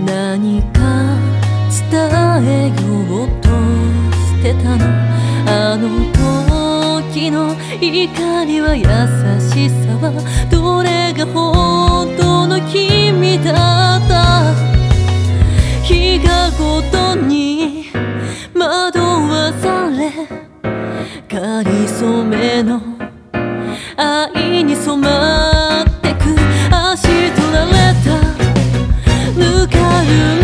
何か伝えようとしてたの。あの時の怒りは優しさはどれが本当の君だった。日がごとに惑わされかりそめの愛に染まってく足取られたぬかる